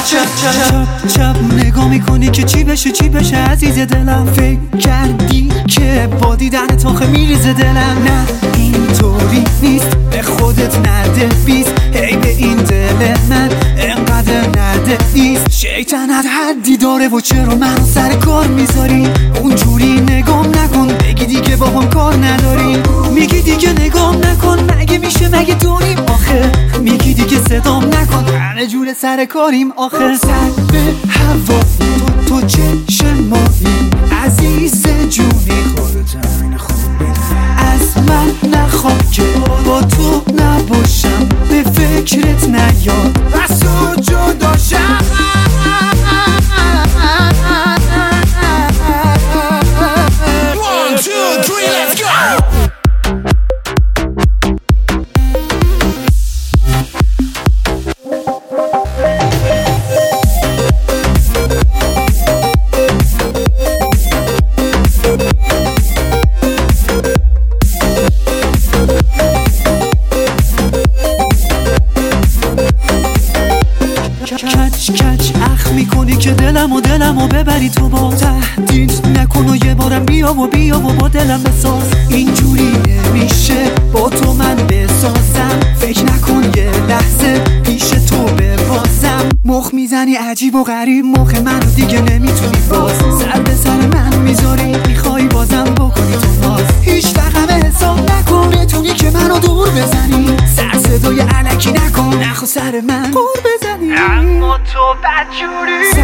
چپ نگاه میکنی که چی بشه عزیز دلم. فکر کردی که با دیدن آخه میریزه دلم. نه اینطوری نیست، به خودت نده بیست. هی به این دل من انقدر نده نیست. شیطنت حدی داره و چرا منو سر کار میذاری؟ اونجوری نگام نکن، بگی دیگه با هم کار نداری. میگی دیگه نگام نکن، مگه میشه مگه داریم آخه؟ میگی دیگه صدام نکن، همه جور سر کاریم آخه. سر به هوا تو چشمایی عزیز جونی، خودت همین خوب از من نخواه که با تو نباشم، به فکرت نیاد از تو جداشم. کچ اخ میکنی که دلمو ببری تو. با تهدید نکن و یه بارم بیا و با دلم بساز. اینجوری نمیشه با تو من بسازم. فکر نکن یه لحظه پیش تو ببازم. مخ میزنی عجیب و غریب، مخ منو دیگه نمیتونی باز. سر به سر من میذاری، میخوای بازم بکنی تو ناز. هیچ وقت حساب نکن بتونی که منو دور بزنی. سر صدای الکی نکن، نخوا سر من قور بزنی. اما تو بدجوری